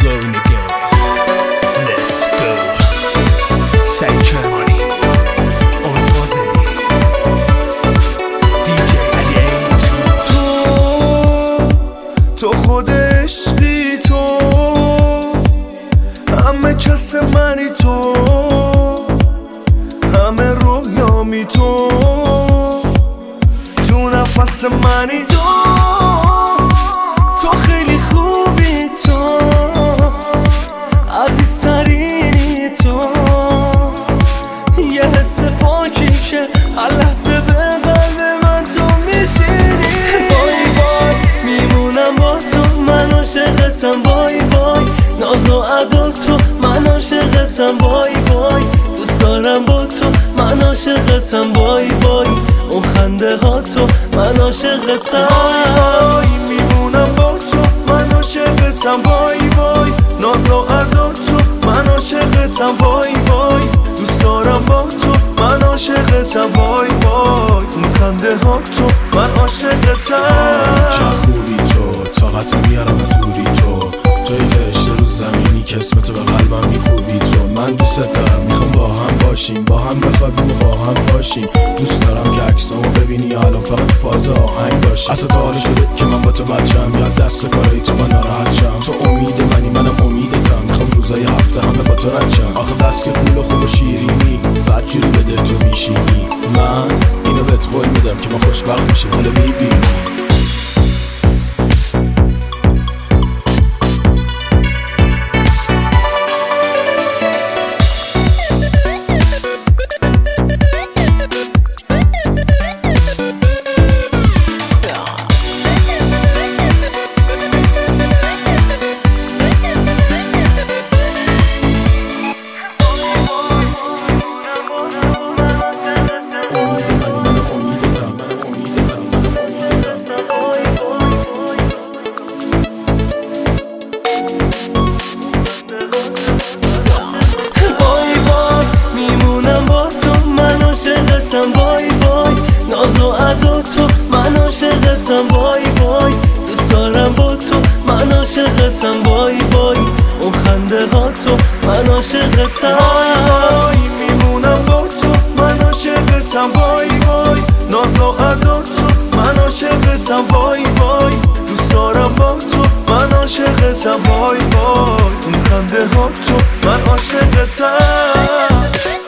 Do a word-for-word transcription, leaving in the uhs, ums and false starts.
growing again. Let's go. Say Germany. امید فاضلی دی جی علی ای تو. تو خود عشقی، تو همه کس منی، تو همه رویامی، تو تو نفس منی، تو تو خیلی خوبی، تو عزیزترینی، تو یه حس پاکی که هر لحظه به قلب من تو میشینی. وای وای میمونم با تو، من عاشقتم، وای وای ناز و ادا تو، من عاشقتم، وای وای دوست دارم با تو، من عاشقتم، وای وای اون خنده ها تو، من عاشقتم. وای وای میمونم با تو، من عاشقتم، وای وای ناز و ادا تو، من عاشقتم، وای وای دوست دارم با تو، من عاشقتم، وای وای اون خنده ها تو، من عاشقتم. چه خوبی تو، طاقت میارم دوری تو، توی فرشته رو زمینی که اسمتو به قلبم میکوبی تو. من دوست دارم، میخوام با هم باشیم، با هم بخوابیم و با هم باشیم. دوست دارم که عکسامو ببینی الان فقط فاز آهنگ باشیم. اصلا تا حالا شده که من با تو بچم، یا دست کارایی تو من ناراحت شم. تو امید منی منم امیدتم، میخوام روزای هفته همه با تو رد شم. آخه بس که پول و خوب و شیرینی بعد جوری به دل تو میشینی. من اینو بهت قول میدم که ما خوشبخت میشیم، حالا میبینی. وای وای ناز و ادا تو، من عاشقتم، وای وای دوست دارم با تو، من عاشقتم، وای وای اون خنده ها تو، من عاشقتم. وای وای میمونم با تو، من عاشقتم، وای وای ناز و ادا تو، من عاشقتم، وای وای دوست دارم با تو، من عاشقتم، وای وای اون خنده ها تو، من عاشقتم.